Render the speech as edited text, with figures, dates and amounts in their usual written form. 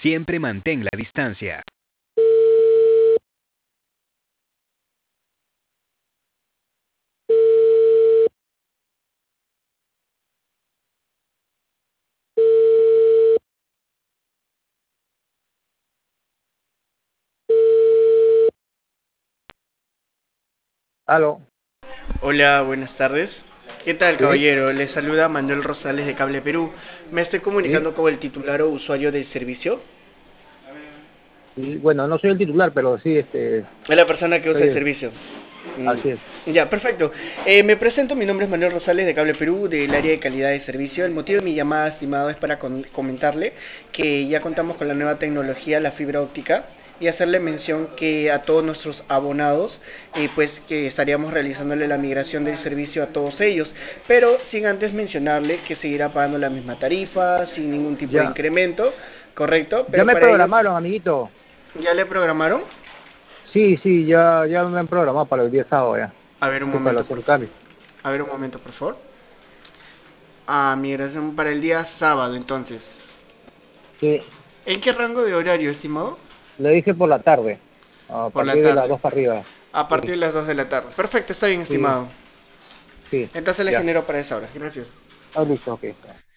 Siempre mantén la distancia. Aló, Hola, buenas tardes. ¿Qué tal, sí, caballero? Le saluda Manuel Rosales de Cable Perú. Me estoy sí, comunicando con el titular o usuario del servicio. sí. Bueno, no soy el titular, pero sí, Es la persona que usa soy el el, servicio. así es. Ya, perfecto. Me presento, mi nombre es Manuel Rosales de Cable Perú, del área de calidad de servicio. El motivo de mi llamada, estimado, es para comentarle que ya contamos con la nueva tecnología, la fibra óptica, y hacerle mención que a todos nuestros abonados, pues que estaríamos realizándole la migración del servicio a todos ellos, pero sin antes mencionarle que seguirá pagando la misma tarifa, sin ningún tipo de Ya, incremento, ¿correcto? ya Pero me para ellos, programaron, amiguito. ¿ya le programaron? Sí, sí, ya me han programado para el día sábado ya. A ver un Sí, para momento, hacer por el favor. cambio. A ver un momento, por favor. Ah, migración para el día sábado, entonces. Sí, ¿En qué rango de horario, estimado? le dije por la tarde, a Por la partir de las tarde. 2 para arriba. A Sí, partir de las 2 de la tarde. Perfecto, está bien, sí, estimado. sí, Entonces le ya. genero para esa hora. Gracias. Ah, listo, ok.